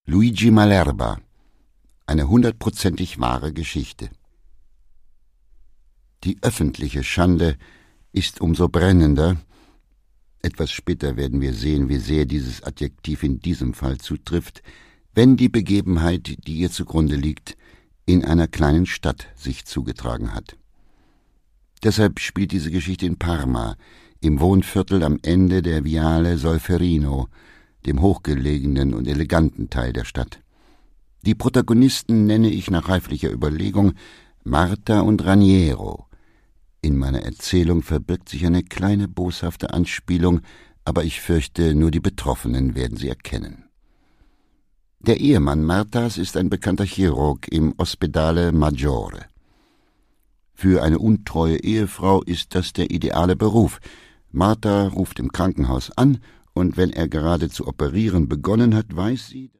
Luigi Malerba. Eine 100%ig wahre Geschichte. Die öffentliche Schande ist umso brennender. Etwas später werden wir sehen, wie sehr dieses Adjektiv in diesem Fall zutrifft, wenn die Begebenheit, die ihr zugrunde liegt, in einer kleinen Stadt sich zugetragen hat. Deshalb spielt diese Geschichte in Parma, im Wohnviertel am Ende der Viale Solferino, dem hochgelegenen und eleganten Teil der Stadt. Die Protagonisten nenne ich nach reiflicher Überlegung Marta und Raniero. In meiner Erzählung verbirgt sich eine kleine boshafte Anspielung, aber ich fürchte, nur die Betroffenen werden sie erkennen. Der Ehemann Martas ist ein bekannter Chirurg im Ospedale Maggiore. Für eine untreue Ehefrau ist das der ideale Beruf. Marta ruft im Krankenhaus an, und wenn er gerade zu operieren begonnen hat, weiß sie,